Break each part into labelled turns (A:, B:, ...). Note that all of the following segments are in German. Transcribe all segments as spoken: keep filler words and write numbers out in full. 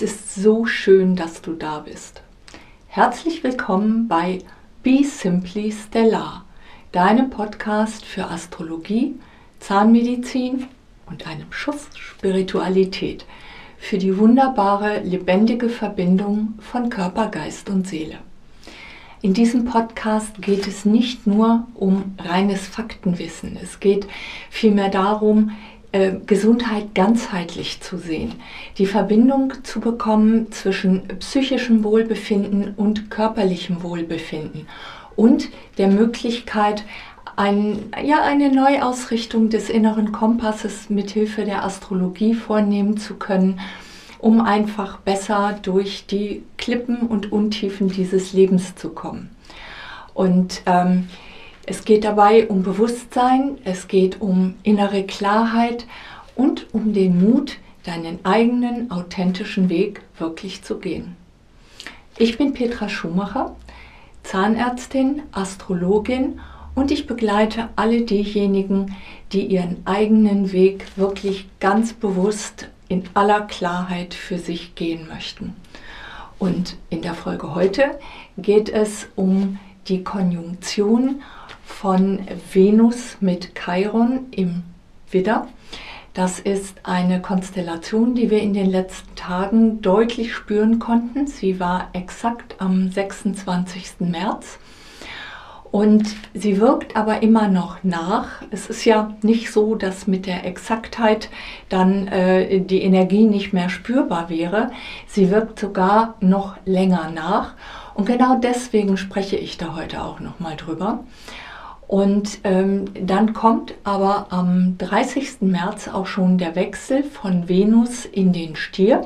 A: Es ist so schön, dass du da bist. Herzlich willkommen bei Be Simply Stellar, deinem Podcast für Astrologie, Zahnmedizin und einem Schuss Spiritualität für die wunderbare, lebendige Verbindung von Körper, Geist und Seele. In diesem Podcast geht es nicht nur um reines Faktenwissen, es geht vielmehr darum, äh, Gesundheit ganzheitlich zu sehen, die Verbindung zu bekommen zwischen psychischem Wohlbefinden und körperlichem Wohlbefinden und der Möglichkeit, ein, ja, eine Neuausrichtung des inneren Kompasses mithilfe der Astrologie vornehmen zu können, um einfach besser durch die Klippen und Untiefen dieses Lebens zu kommen. Und ähm, es geht dabei um Bewusstsein, es geht um innere Klarheit und um den Mut, deinen eigenen authentischen Weg wirklich zu gehen. Ich bin Petra Schumacher, Zahnärztin, Astrologin und ich begleite alle diejenigen, die ihren eigenen Weg wirklich ganz bewusst in aller Klarheit für sich gehen möchten. Und in der Folge heute geht es um die Konjunktion von Venus mit Chiron im Widder. Das ist eine Konstellation, die wir in den letzten Tagen deutlich spüren konnten. Sie war exakt am sechsundzwanzigsten März. Und sie wirkt aber immer noch nach. Es ist ja nicht so, dass mit der Exaktheit dann äh, die Energie nicht mehr spürbar wäre. Sie wirkt sogar noch länger nach. Und genau deswegen spreche ich da heute auch nochmal drüber. Und ähm, dann kommt aber am dreißigsten März auch schon der Wechsel von Venus in den Stier.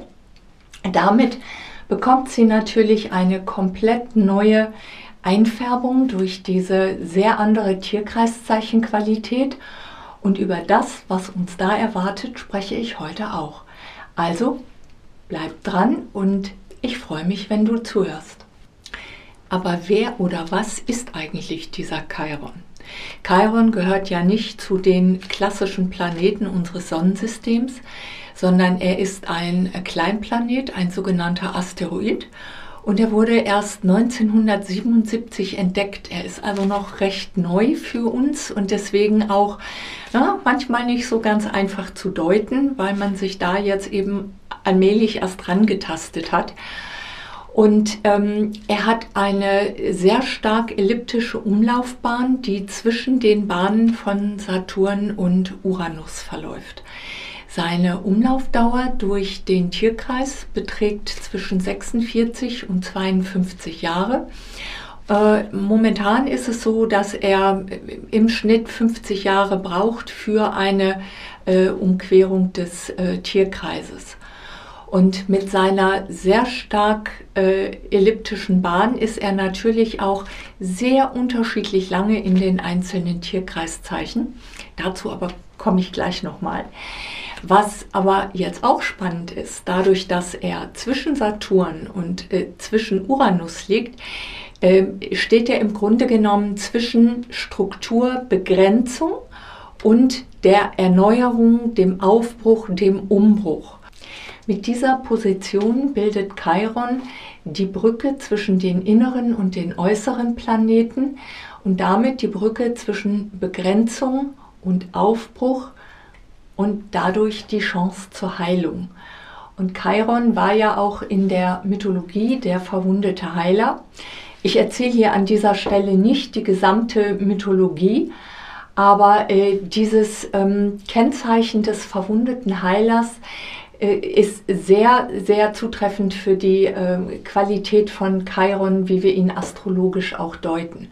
A: Damit bekommt sie natürlich eine komplett neue Einfärbung durch diese sehr andere Tierkreiszeichenqualität, und über das, was uns da erwartet, spreche ich heute auch. Also bleib dran und ich freue mich, wenn du zuhörst. Aber wer oder was ist eigentlich dieser Chiron? Chiron gehört ja nicht zu den klassischen Planeten unseres Sonnensystems, sondern er ist ein Kleinplanet, ein sogenannter Asteroid. Und er wurde erst neunzehnhundertsiebenundsiebzig entdeckt. Er ist also noch recht neu für uns und deswegen auch ja, manchmal nicht so ganz einfach zu deuten, weil man sich da jetzt eben allmählich erst rangetastet hat. Und ähm, er hat eine sehr stark elliptische Umlaufbahn, die zwischen den Bahnen von Saturn und Uranus verläuft. Seine Umlaufdauer durch den Tierkreis beträgt zwischen sechsundvierzig und zweiundfünfzig Jahre. Äh, momentan ist es so, dass er im Schnitt fünfzig Jahre braucht für eine äh, Umquerung des äh, Tierkreises. Und mit seiner sehr stark äh, elliptischen Bahn ist er natürlich auch sehr unterschiedlich lange in den einzelnen Tierkreiszeichen. Dazu aber komme ich gleich nochmal. Was aber jetzt auch spannend ist, dadurch, dass er zwischen Saturn und äh, zwischen Uranus liegt, äh, steht er im Grunde genommen zwischen Strukturbegrenzung und der Erneuerung, dem Aufbruch, dem Umbruch. Mit dieser Position bildet Chiron die Brücke zwischen den inneren und den äußeren Planeten und damit die Brücke zwischen Begrenzung und Aufbruch und dadurch die Chance zur Heilung. Und Chiron war ja auch in der Mythologie der verwundete Heiler. Ich erzähle hier an dieser Stelle nicht die gesamte Mythologie, aber äh, dieses ähm, Kennzeichen des verwundeten Heilers äh, ist sehr, sehr zutreffend für die äh, Qualität von Chiron, wie wir ihn astrologisch auch deuten.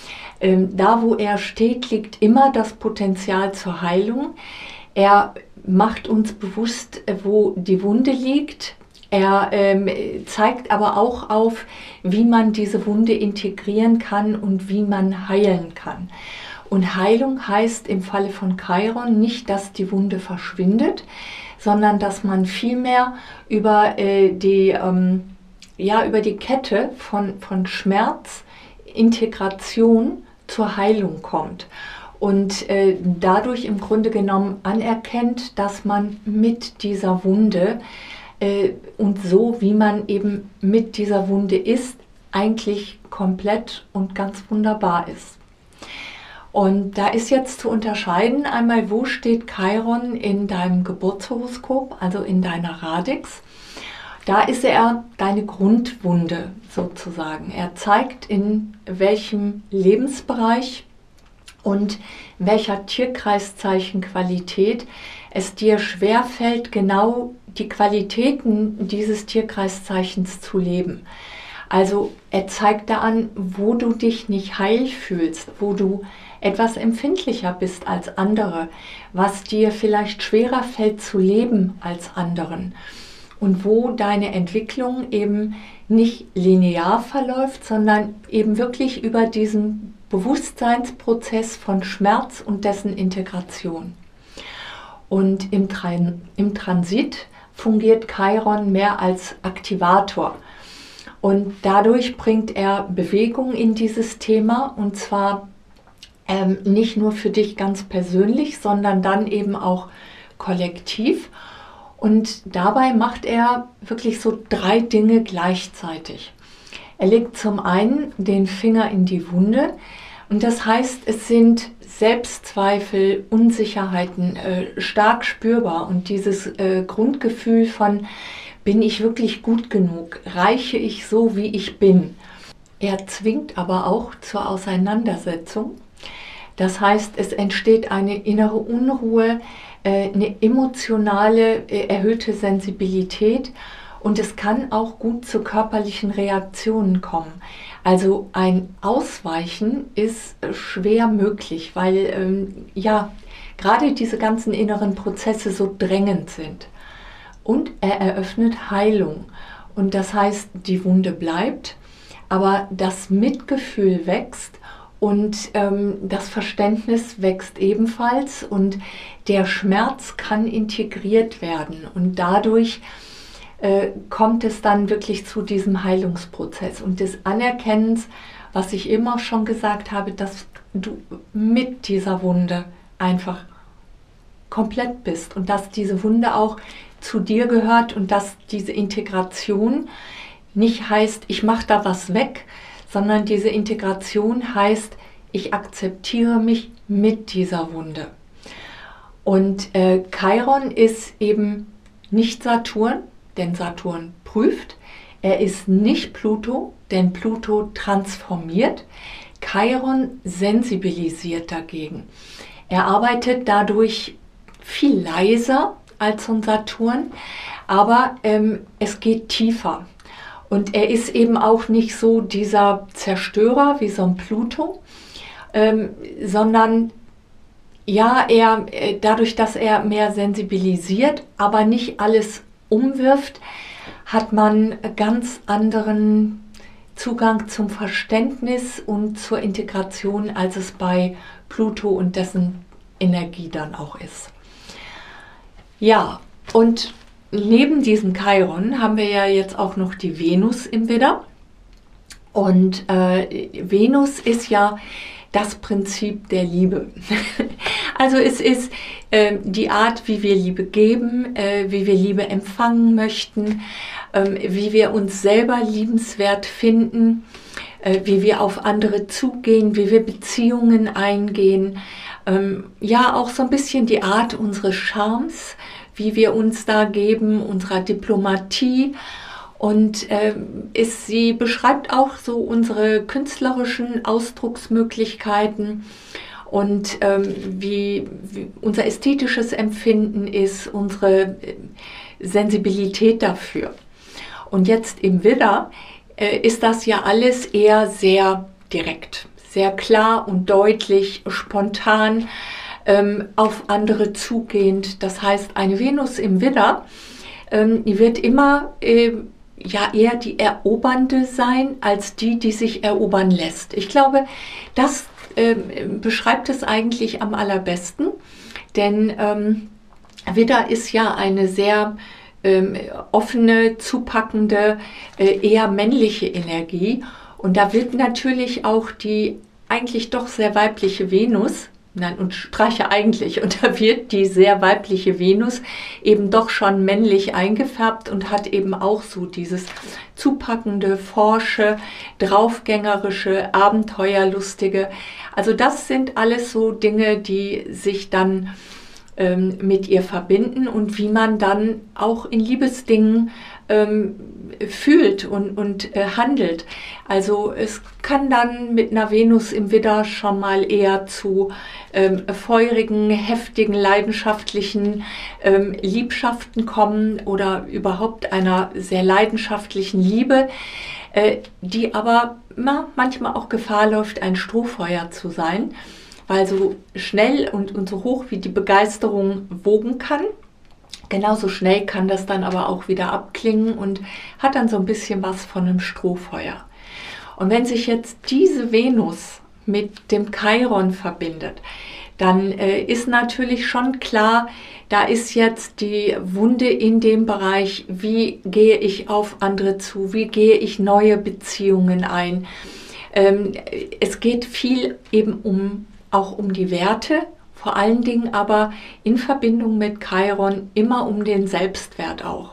A: Ähm, da, wo er steht, liegt immer das Potenzial zur Heilung. Er macht uns bewusst, wo die Wunde liegt. Er ähm, zeigt aber auch auf, wie man diese Wunde integrieren kann und wie man heilen kann. Und Heilung heißt im Falle von Chiron nicht, dass die Wunde verschwindet, sondern dass man vielmehr über, äh, die, ähm, ja, über die Kette von, von Schmerz, Integration zur Heilung kommt. Und äh, dadurch im Grunde genommen anerkennt, dass man mit dieser Wunde äh, und so, wie man eben mit dieser Wunde ist, eigentlich komplett und ganz wunderbar ist. Und da ist jetzt zu unterscheiden, einmal, wo steht Chiron in deinem Geburtshoroskop, also in deiner Radix. Da ist er deine Grundwunde sozusagen. Er zeigt, in welchem Lebensbereich und welcher Tierkreiszeichenqualität es dir schwerfällt, genau die Qualitäten dieses Tierkreiszeichens zu leben. Also er zeigt da an, wo du dich nicht heil fühlst, wo du etwas empfindlicher bist als andere, was dir vielleicht schwerer fällt zu leben als anderen und wo deine Entwicklung eben nicht linear verläuft, sondern eben wirklich über diesen Bewusstseinsprozess von Schmerz und dessen Integration. Und im, Tran- im Transit fungiert Chiron mehr als Aktivator. Und dadurch bringt er Bewegung in dieses Thema, und zwar ähm, nicht nur für dich ganz persönlich, sondern dann eben auch kollektiv. Und dabei macht er wirklich so drei Dinge gleichzeitig. Er legt zum einen den Finger in die Wunde, und das heißt, es sind Selbstzweifel, Unsicherheiten äh, stark spürbar, und dieses äh, Grundgefühl von: Bin ich wirklich gut genug? Reiche ich so, wie ich bin? Er zwingt aber auch zur Auseinandersetzung. Das heißt, es entsteht eine innere Unruhe, äh, eine emotionale, äh, erhöhte Sensibilität, und es kann auch gut zu körperlichen Reaktionen kommen. Also ein Ausweichen ist schwer möglich, weil ähm, ja, gerade diese ganzen inneren Prozesse so drängend sind. Und er eröffnet Heilung. Und das heißt, die Wunde bleibt, aber das Mitgefühl wächst und ähm, das Verständnis wächst ebenfalls, und der Schmerz kann integriert werden. Und dadurch äh, kommt es dann wirklich zu diesem Heilungsprozess und des Anerkennens, was ich immer schon gesagt habe, dass du mit dieser Wunde einfach komplett bist und dass diese Wunde auch zu dir gehört und dass diese Integration nicht heißt, ich mache da was weg, sondern diese Integration heißt, ich akzeptiere mich mit dieser Wunde. Und äh, Chiron ist eben nicht Saturn, denn Saturn prüft. Er ist nicht Pluto, denn Pluto transformiert. Chiron sensibilisiert dagegen. Er arbeitet dadurch viel leiser als so ein Saturn, aber ähm, es geht tiefer. Und er ist eben auch nicht so dieser Zerstörer wie so ein Pluto, ähm, sondern ja, er, dadurch, dass er mehr sensibilisiert, aber nicht alles umwirft, hat man ganz anderen Zugang zum Verständnis und zur Integration, als es bei Pluto und dessen Energie dann auch ist. Ja, und neben diesem Chiron haben wir ja jetzt auch noch die Venus im Widder. Und äh, Venus ist ja das Prinzip der Liebe. Also es ist äh, die Art, wie wir Liebe geben, äh, wie wir Liebe empfangen möchten, äh, wie wir uns selber liebenswert finden, äh, wie wir auf andere zugehen, wie wir Beziehungen eingehen. Ähm, ja, auch so ein bisschen die Art unseres Charmes, wie wir uns da geben, unserer Diplomatie. Und äh, ist, sie beschreibt auch so unsere künstlerischen Ausdrucksmöglichkeiten und ähm, wie, wie unser ästhetisches Empfinden ist, unsere Sensibilität dafür. Und jetzt im Widder äh, ist das ja alles eher sehr direkt, sehr klar und deutlich, spontan, ähm, auf andere zugehend. Das heißt, eine Venus im Widder, ähm, die wird immer äh, ja eher die Erobernde sein, als die, die sich erobern lässt. Ich glaube, das äh, beschreibt es eigentlich am allerbesten, denn ähm, Widder ist ja eine sehr ähm, offene, zupackende, äh, eher männliche Energie, und da wird natürlich auch die eigentlich doch sehr weibliche Venus nein, und streiche eigentlich. Und da wird die sehr weibliche Venus eben doch schon männlich eingefärbt und hat eben auch so dieses zupackende, forsche, draufgängerische, abenteuerlustige. Also das sind alles so Dinge, die sich dann ähm, mit ihr verbinden und wie man dann auch in Liebesdingen ähm, fühlt und, und äh, handelt. Also es kann dann mit einer Venus im Widder schon mal eher zu ähm, feurigen, heftigen, leidenschaftlichen ähm, Liebschaften kommen oder überhaupt einer sehr leidenschaftlichen Liebe, äh, die aber na, manchmal auch Gefahr läuft, ein Strohfeuer zu sein, weil so schnell und, und so hoch wie die Begeisterung wogen kann, genauso schnell kann das dann aber auch wieder abklingen und hat dann so ein bisschen was von einem Strohfeuer. Und wenn sich jetzt diese Venus mit dem Chiron verbindet, dann äh, ist natürlich schon klar, da ist jetzt die Wunde in dem Bereich, wie gehe ich auf andere zu, wie gehe ich neue Beziehungen ein. Ähm, es geht viel eben um, auch um die Werte, vor allen Dingen aber in Verbindung mit Chiron immer um den Selbstwert auch.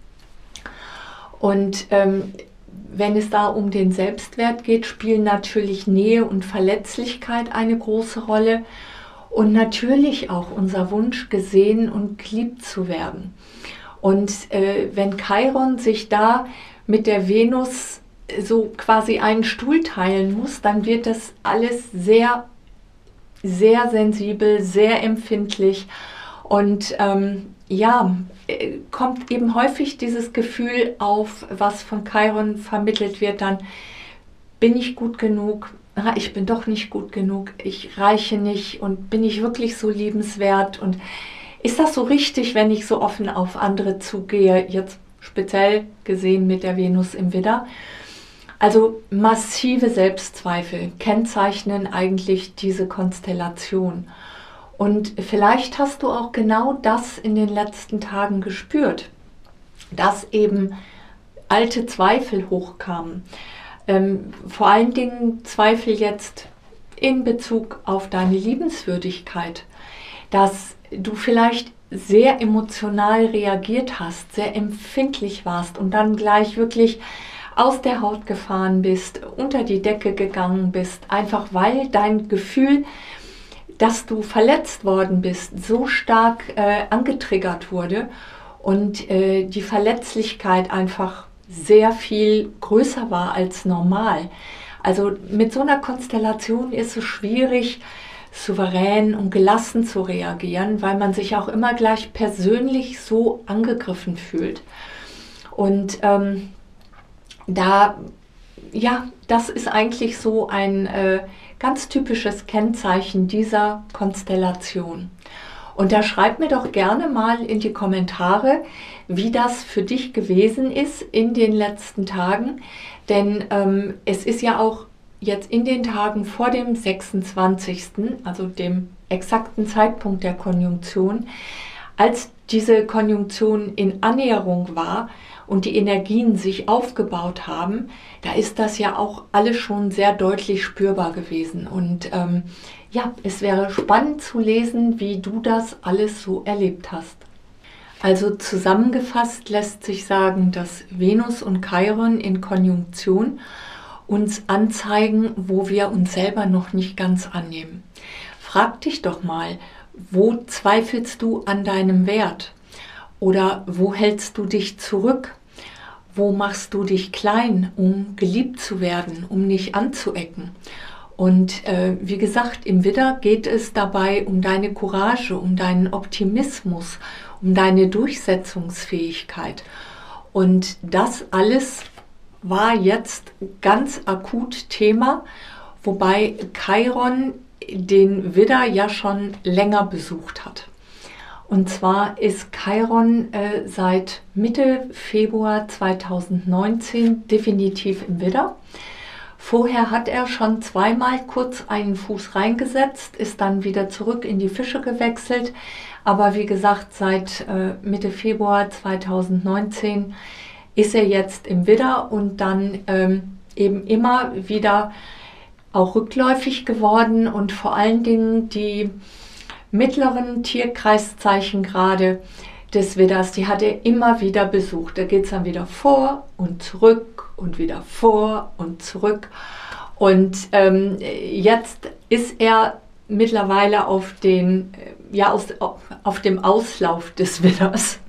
A: Und ähm, wenn es da um den Selbstwert geht, spielen natürlich Nähe und Verletzlichkeit eine große Rolle und natürlich auch unser Wunsch, gesehen und geliebt zu werden. Und äh, wenn Chiron sich da mit der Venus so quasi einen Stuhl teilen muss, dann wird das alles sehr sehr sensibel, sehr empfindlich und ähm, ja, kommt eben häufig dieses Gefühl auf, was von Chiron vermittelt wird, dann bin ich gut genug, ah, ich bin doch nicht gut genug, ich reiche nicht und bin ich wirklich so liebenswert und ist das so richtig, wenn ich so offen auf andere zugehe, jetzt speziell gesehen mit der Venus im Widder. Also massive Selbstzweifel kennzeichnen eigentlich diese Konstellation. Und vielleicht hast du auch genau das in den letzten Tagen gespürt, dass eben alte Zweifel hochkamen. Ähm, vor allen Dingen Zweifel jetzt in Bezug auf deine Liebenswürdigkeit, dass du vielleicht sehr emotional reagiert hast, sehr empfindlich warst und dann gleich wirklich aus der Haut gefahren bist, unter die Decke gegangen bist, einfach weil dein Gefühl, dass du verletzt worden bist, so stark äh, angetriggert wurde und äh, die Verletzlichkeit einfach sehr viel größer war als normal. Also mit so einer Konstellation ist es schwierig, souverän und gelassen zu reagieren, weil man sich auch immer gleich persönlich so angegriffen fühlt. Und ähm, Da, ja, das ist eigentlich so ein äh, ganz typisches Kennzeichen dieser Konstellation. Und da schreib mir doch gerne mal in die Kommentare, wie das für dich gewesen ist in den letzten Tagen. Denn ähm, es ist ja auch jetzt in den Tagen vor dem sechsundzwanzigsten, also dem exakten Zeitpunkt der Konjunktion, als diese Konjunktion in Annäherung war, und die Energien sich aufgebaut haben, da ist das ja auch alles schon sehr deutlich spürbar gewesen. Und ähm, ja, es wäre spannend zu lesen, wie du das alles so erlebt hast. Also zusammengefasst lässt sich sagen, dass Venus und Chiron in Konjunktion uns anzeigen, wo wir uns selber noch nicht ganz annehmen. Frag dich doch mal, wo zweifelst du an deinem Wert? Oder wo hältst du dich zurück? Wo machst du dich klein, um geliebt zu werden, um nicht anzuecken? Und äh, wie gesagt, im Widder geht es dabei um deine Courage, um deinen Optimismus, um deine Durchsetzungsfähigkeit. Und das alles war jetzt ganz akut Thema, wobei Chiron den Widder ja schon länger besucht hat. Und zwar ist Chiron äh, seit Mitte Februar zweitausendneunzehn definitiv im Widder. Vorher hat er schon zweimal kurz einen Fuß reingesetzt, ist dann wieder zurück in die Fische gewechselt. Aber wie gesagt, seit äh, Mitte Februar zweitausendneunzehn ist er jetzt im Widder und dann ähm, eben immer wieder auch rückläufig geworden und vor allen Dingen die mittleren Tierkreiszeichen gerade des Widders, die hat er immer wieder besucht. Da geht es dann wieder vor und zurück und wieder vor und zurück. Und ähm, jetzt ist er mittlerweile auf, den, ja, aus, auf dem Auslauf des Widders.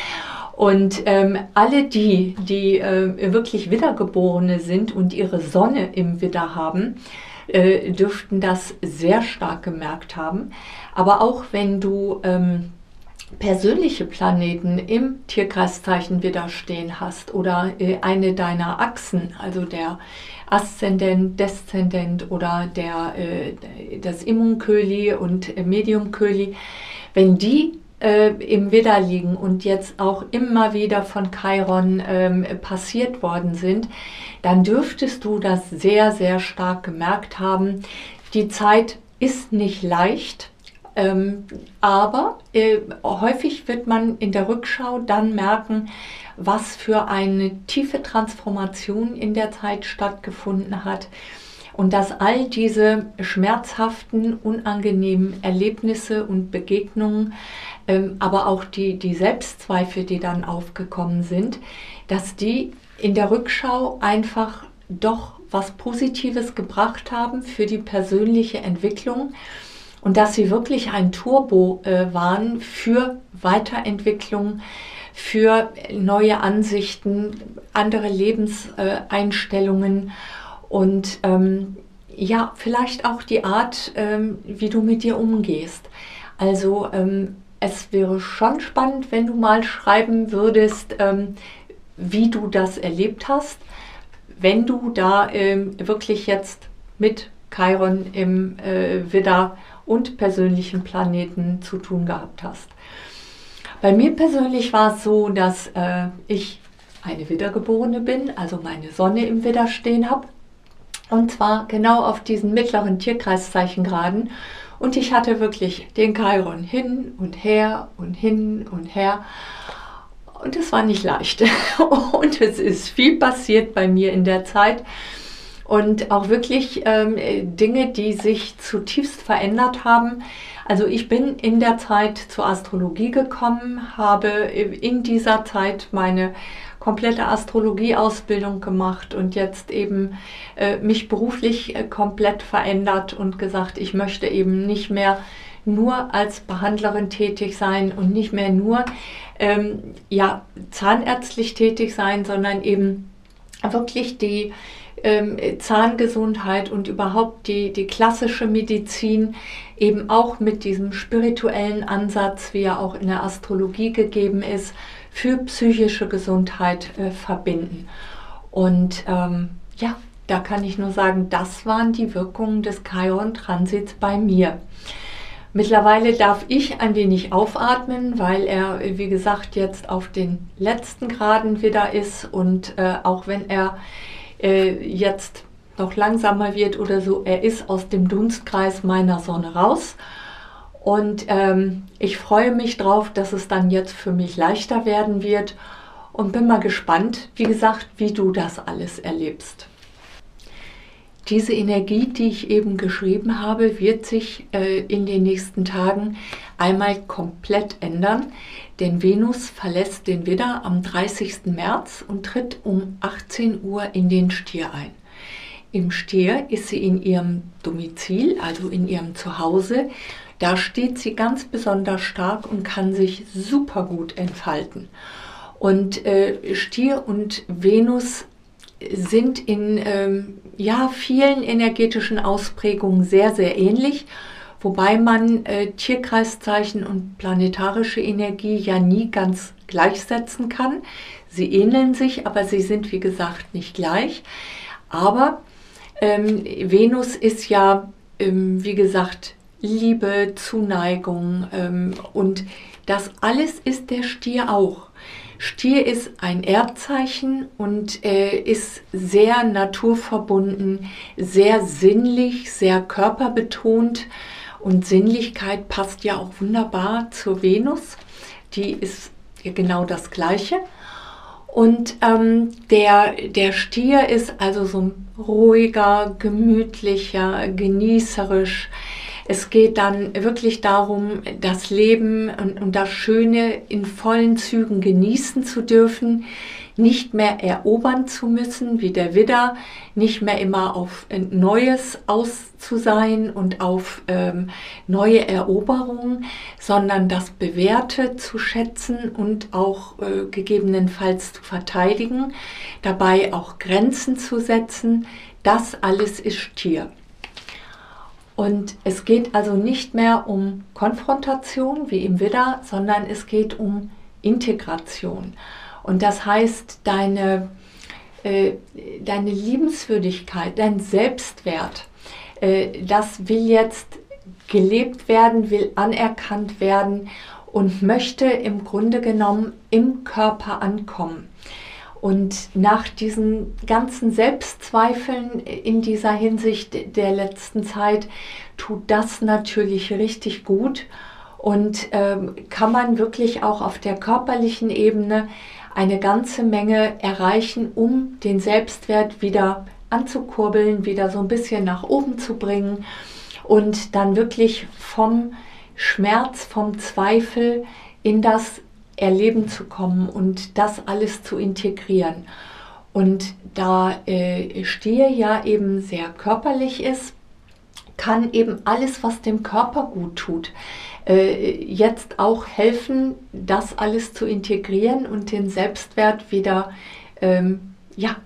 A: Und ähm, alle die, die äh, wirklich Widdergeborene sind und ihre Sonne im Widder haben, äh, dürften das sehr stark gemerkt haben. Aber auch wenn du ähm, persönliche Planeten im Tierkreiszeichen Widder stehen hast oder äh, eine deiner Achsen, also der Aszendent, Deszendent oder der, äh, das Immunköli und äh, Mediumköli, wenn die äh, im Widder liegen und jetzt auch immer wieder von Chiron ähm, passiert worden sind, dann dürftest du das sehr, sehr stark gemerkt haben. Die Zeit ist nicht leicht, ähm, aber äh, häufig wird man in der Rückschau dann merken, was für eine tiefe Transformation in der Zeit stattgefunden hat und dass all diese schmerzhaften, unangenehmen Erlebnisse und Begegnungen, ähm, aber auch die, die Selbstzweifel, die dann aufgekommen sind, dass die in der Rückschau einfach doch was Positives gebracht haben für die persönliche Entwicklung und dass sie wirklich ein Turbo äh, waren für Weiterentwicklung, für neue Ansichten, andere Lebenseinstellungen und ähm, ja, vielleicht auch die Art, ähm, wie du mit dir umgehst. Also ähm, es wäre schon spannend, wenn du mal schreiben würdest, ähm, wie du das erlebt hast, wenn du da ähm, wirklich jetzt mit Chiron im äh, Widder und persönlichen Planeten zu tun gehabt hast. Bei mir persönlich war es so, dass äh, ich eine Widdergeborene bin, also meine Sonne im Widder stehen habe. Und zwar genau auf diesen mittleren Tierkreiszeichengraden. Und ich hatte wirklich den Chiron hin und her und hin und her. Und es war nicht leicht. Und es ist viel passiert bei mir in der Zeit. Und auch wirklich ähm, Dinge, die sich zutiefst verändert haben. Also ich bin in der Zeit zur Astrologie gekommen, habe in dieser Zeit meine komplette Astrologie-Ausbildung gemacht und jetzt eben äh, mich beruflich äh, komplett verändert und gesagt, ich möchte eben nicht mehr nur als Behandlerin tätig sein und nicht mehr nur ähm, ja, zahnärztlich tätig sein, sondern eben wirklich die ähm, Zahngesundheit und überhaupt die, die klassische Medizin eben auch mit diesem spirituellen Ansatz, wie er auch in der Astrologie gegeben ist, für psychische Gesundheit äh, verbinden. Und ähm, ja, da kann ich nur sagen, das waren die Wirkungen des Chiron-Transits bei mir. Mittlerweile darf ich ein wenig aufatmen, weil er, wie gesagt, jetzt auf den letzten Graden wieder ist und äh, auch wenn er äh, jetzt noch langsamer wird oder so, er ist aus dem Dunstkreis meiner Sonne raus. Und ähm, ich freue mich drauf, dass es dann jetzt für mich leichter werden wird und bin mal gespannt, wie gesagt, wie du das alles erlebst. Diese Energie, die ich eben geschrieben habe, wird sich äh, in den nächsten Tagen einmal komplett ändern, denn Venus verlässt den Widder am dreißigsten März und tritt um achtzehn Uhr in den Stier ein. Im Stier ist sie in ihrem Domizil, also in ihrem Zuhause. Da steht sie ganz besonders stark und kann sich super gut entfalten. Und äh, Stier und Venus sind in ähm, ja, vielen energetischen Ausprägungen sehr, sehr ähnlich, wobei man äh, Tierkreiszeichen und planetarische Energie ja nie ganz gleichsetzen kann. Sie ähneln sich, aber sie sind, wie gesagt, nicht gleich. Aber ähm, Venus ist ja, ähm, wie gesagt, Liebe, Zuneigung ähm, und das alles ist der Stier auch. Stier ist ein Erdzeichen und äh, ist sehr naturverbunden, sehr sinnlich, sehr körperbetont und Sinnlichkeit passt ja auch wunderbar zur Venus. Die ist ja genau das Gleiche. Und ähm, der, der Stier ist also so ein ruhiger, gemütlicher, genießerisch. Es geht dann wirklich darum, das Leben und, und das Schöne in vollen Zügen genießen zu dürfen, nicht mehr erobern zu müssen wie der Widder, nicht mehr immer auf Neues aus zu sein und auf ähm, neue Eroberungen, sondern das Bewährte zu schätzen und auch äh, gegebenenfalls zu verteidigen, dabei auch Grenzen zu setzen. Das alles ist Stier. Und es geht also nicht mehr um Konfrontation wie im Widder, sondern es geht um Integration. Und das heißt, deine, äh, deine Liebenswürdigkeit, dein Selbstwert, äh, das will jetzt gelebt werden, will anerkannt werden und möchte im Grunde genommen im Körper ankommen. Und nach diesen ganzen Selbstzweifeln in dieser Hinsicht der letzten Zeit tut das natürlich richtig gut und ähm, kann man wirklich auch auf der körperlichen Ebene eine ganze Menge erreichen, um den Selbstwert wieder anzukurbeln, wieder so ein bisschen nach oben zu bringen und dann wirklich vom Schmerz, vom Zweifel in das Erleben zu kommen und das alles zu integrieren. Und da äh, Stier ja eben sehr körperlich ist, kann eben alles, was dem Körper gut tut, äh, jetzt auch helfen, das alles zu integrieren und den Selbstwert wieder ähm, ja,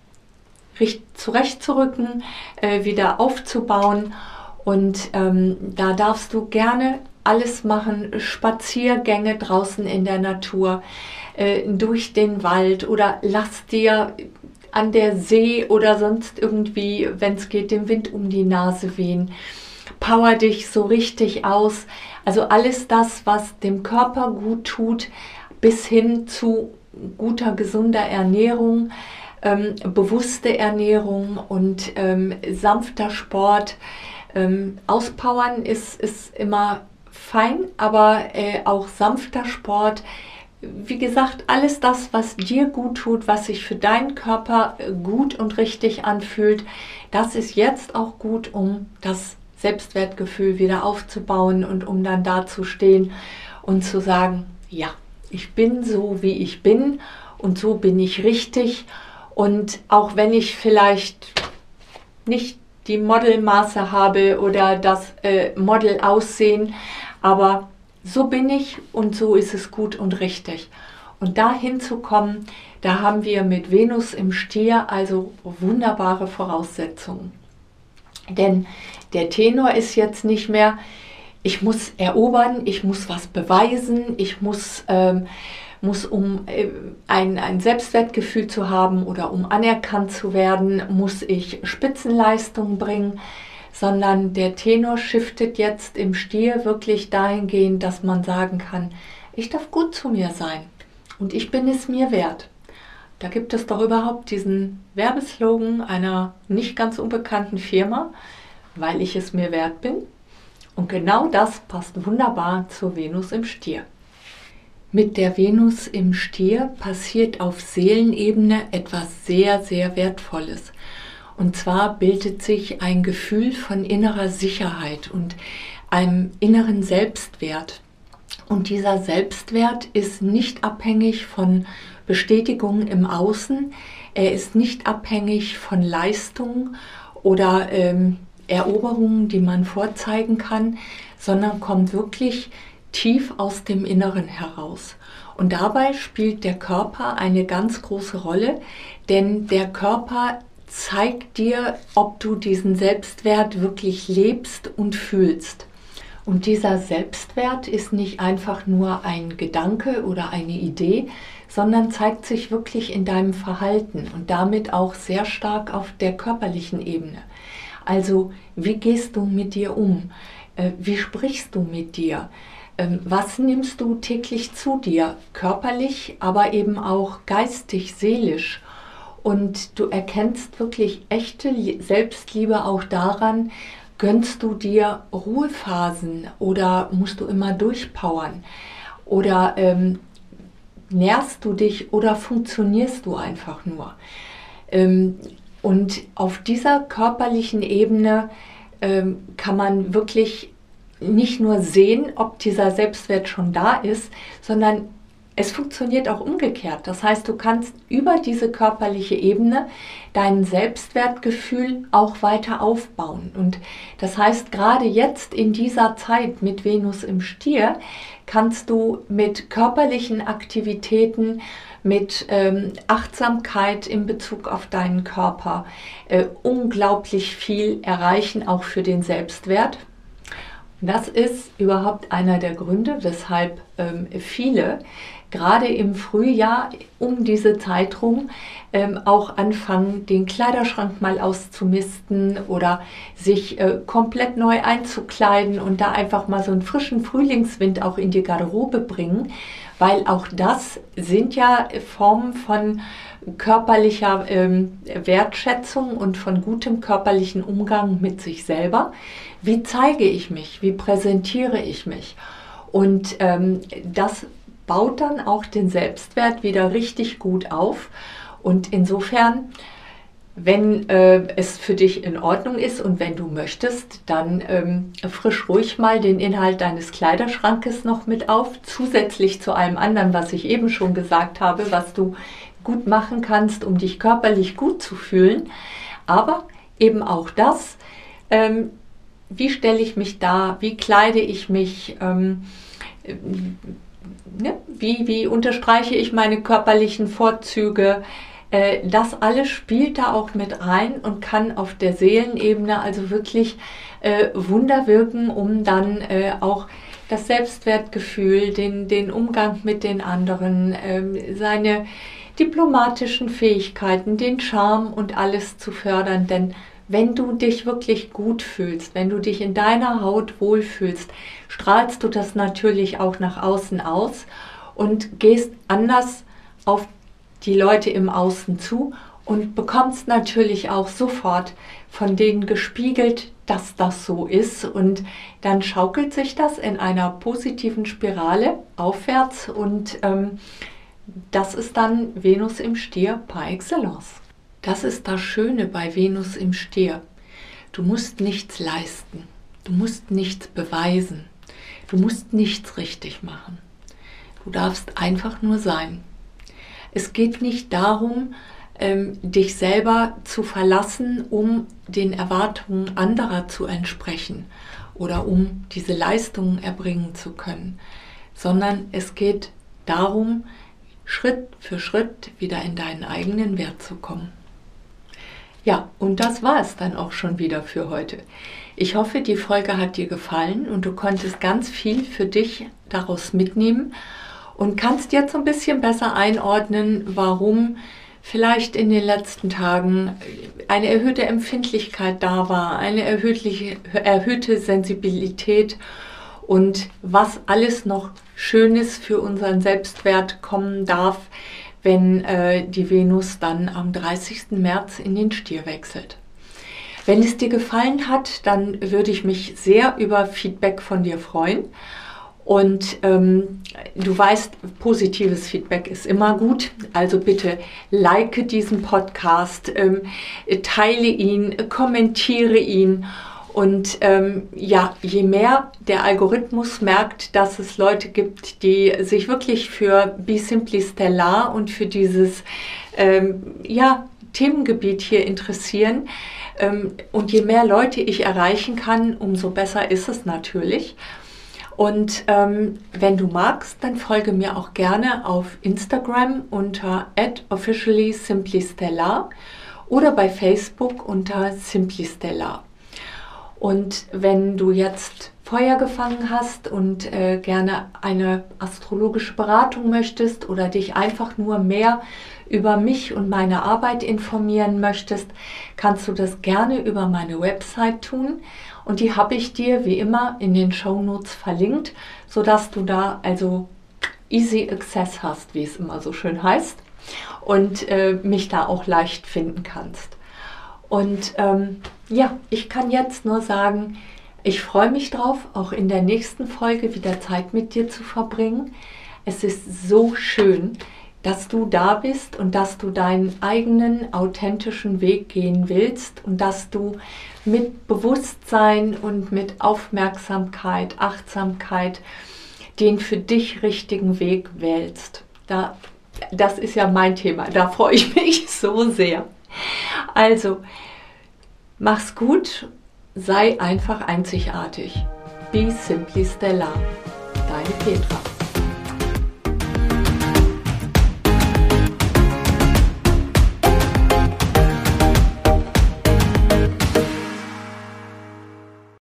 A: zurechtzurücken, äh, wieder aufzubauen. Und ähm, da darfst du gerne alles machen, Spaziergänge draußen in der Natur, äh, durch den Wald oder lass dir an der See oder sonst irgendwie, wenn es geht, den Wind um die Nase wehen. Power dich so richtig aus. Also alles das, was dem Körper gut tut, bis hin zu guter, gesunder Ernährung, ähm, bewusste Ernährung und ähm, sanfter Sport. Ähm, auspowern ist, ist immer fein, aber äh, auch sanfter Sport. Wie gesagt, alles das, was dir gut tut, was sich für deinen Körper gut und richtig anfühlt, das ist jetzt auch gut, um das Selbstwertgefühl wieder aufzubauen und um dann da zu stehen und zu sagen, ja, ich bin so, wie ich bin und so bin ich richtig. Und auch wenn ich vielleicht nicht die Modelmaße habe oder das äh, Model-Aussehen, aber so bin ich und so ist es gut und richtig. Und dahin zu kommen, da haben wir mit Venus im Stier also wunderbare Voraussetzungen. Denn der Tenor ist jetzt nicht mehr, ich muss erobern, ich muss was beweisen, ich muss, ähm, muss um äh, ein, ein Selbstwertgefühl zu haben oder um anerkannt zu werden, muss ich Spitzenleistungen bringen, sondern der Tenor shiftet jetzt im Stier wirklich dahingehend, dass man sagen kann, ich darf gut zu mir sein und ich bin es mir wert. Da gibt es doch überhaupt diesen Werbeslogan einer nicht ganz unbekannten Firma, weil ich es mir wert bin. Und genau das passt wunderbar zur Venus im Stier. Mit der Venus im Stier passiert auf Seelenebene etwas sehr, sehr Wertvolles. Und zwar bildet sich ein Gefühl von innerer Sicherheit und einem inneren Selbstwert. Und dieser Selbstwert ist nicht abhängig von Bestätigung im Außen, er ist nicht abhängig von Leistungen oder ähm, Eroberungen, die man vorzeigen kann, sondern kommt wirklich tief aus dem Inneren heraus. Und dabei spielt der Körper eine ganz große Rolle, denn der Körper zeigt dir, ob du diesen Selbstwert wirklich lebst und fühlst. Und dieser Selbstwert ist nicht einfach nur ein Gedanke oder eine Idee, sondern zeigt sich wirklich in deinem Verhalten und damit auch sehr stark auf der körperlichen Ebene. Also, wie gehst du mit dir um? Wie sprichst du mit dir? Was nimmst du täglich zu dir? Körperlich, aber eben auch geistig, seelisch. Und du erkennst wirklich echte Selbstliebe auch daran, gönnst du dir Ruhephasen oder musst du immer durchpowern? Oder ähm, nährst du dich oder funktionierst du einfach nur? Ähm, und auf dieser körperlichen Ebene ähm, kann man wirklich nicht nur sehen, ob dieser Selbstwert schon da ist, sondern es funktioniert auch umgekehrt. Das heißt, du kannst über diese körperliche Ebene dein Selbstwertgefühl auch weiter aufbauen. Und das heißt, gerade jetzt in dieser Zeit mit Venus im Stier kannst du mit körperlichen Aktivitäten, mit ähm, Achtsamkeit in Bezug auf deinen Körper äh, unglaublich viel erreichen, auch für den Selbstwert. Das ist überhaupt einer der Gründe, weshalb ähm, viele gerade im Frühjahr um diese Zeit rum ähm, auch anfangen, den Kleiderschrank mal auszumisten oder sich äh, komplett neu einzukleiden und da einfach mal so einen frischen Frühlingswind auch in die Garderobe bringen, weil auch das sind ja Formen von körperlicher ähm, Wertschätzung und von gutem körperlichen Umgang mit sich selber. Wie zeige ich mich? Wie präsentiere ich mich? Und ähm, das baut dann auch den Selbstwert wieder richtig gut auf. Und insofern, wenn äh, es für dich in Ordnung ist und wenn du möchtest, dann ähm, frisch ruhig mal den Inhalt deines Kleiderschrankes noch mit auf, zusätzlich zu allem anderen, was ich eben schon gesagt habe, was du gut machen kannst, um dich körperlich gut zu fühlen. Aber eben auch das, ähm, wie stelle ich mich dar, wie kleide ich mich, ähm, ne? wie, wie unterstreiche ich meine körperlichen Vorzüge. Äh, das alles spielt da auch mit rein und kann auf der Seelenebene also wirklich äh, Wunder wirken, um dann äh, auch das Selbstwertgefühl, den, den Umgang mit den anderen, äh, seine diplomatischen Fähigkeiten, den Charme und alles zu fördern. Denn wenn du dich wirklich gut fühlst, wenn du dich in deiner Haut wohlfühlst, strahlst du das natürlich auch nach außen aus und gehst anders auf die Leute im Außen zu und bekommst natürlich auch sofort von denen gespiegelt, dass das so ist. Und dann schaukelt sich das in einer positiven Spirale aufwärts und ähm, das ist dann Venus im Stier par excellence. Das ist das Schöne bei Venus im Stier. Du musst nichts leisten, du musst nichts beweisen, du musst nichts richtig machen. Du darfst einfach nur sein. Es geht nicht darum, ähm, dich selber zu verlassen, um den Erwartungen anderer zu entsprechen oder um diese Leistungen erbringen zu können, sondern es geht darum, Schritt für Schritt wieder in deinen eigenen Wert zu kommen. Ja, und das war es dann auch schon wieder für heute. Ich hoffe, die Folge hat dir gefallen und du konntest ganz viel für dich daraus mitnehmen und kannst jetzt ein bisschen besser einordnen, warum vielleicht in den letzten Tagen eine erhöhte Empfindlichkeit da war, eine erhöhte, erhöhte Sensibilität und was alles noch Schönes für unseren Selbstwert kommen darf, wenn äh, die Venus dann am dreißigsten März in den Stier wechselt. Wenn es dir gefallen hat, dann würde ich mich sehr über Feedback von dir freuen. Und ähm, du weißt, positives Feedback ist immer gut. Also bitte like diesen Podcast, ähm, teile ihn, kommentiere ihn. Und ähm, ja, je mehr der Algorithmus merkt, dass es Leute gibt, die sich wirklich für Be Simply Stellar und für dieses ähm, ja, Themengebiet hier interessieren, ähm, und je mehr Leute ich erreichen kann, umso besser ist es natürlich. Und ähm, wenn du magst, dann folge mir auch gerne auf Instagram unter at officially simply stellar oder bei Facebook unter Simply Stellar. Und wenn du jetzt Feuer gefangen hast und äh, gerne eine astrologische Beratung möchtest oder dich einfach nur mehr über mich und meine Arbeit informieren möchtest, kannst du das gerne über meine Website tun. Und die habe ich dir wie immer in den Shownotes verlinkt, sodass du da also easy access hast, wie es immer so schön heißt, und äh, mich da auch leicht finden kannst. Und ähm, ja, ich kann jetzt nur sagen, ich freue mich drauf, auch in der nächsten Folge wieder Zeit mit dir zu verbringen. Es ist so schön, dass du da bist und dass du deinen eigenen authentischen Weg gehen willst und dass du mit Bewusstsein und mit Aufmerksamkeit, Achtsamkeit den für dich richtigen Weg wählst. Da, das ist ja mein Thema, da freue ich mich so sehr. Also, mach's gut, sei einfach einzigartig. Be Simply Stellar. Deine Petra.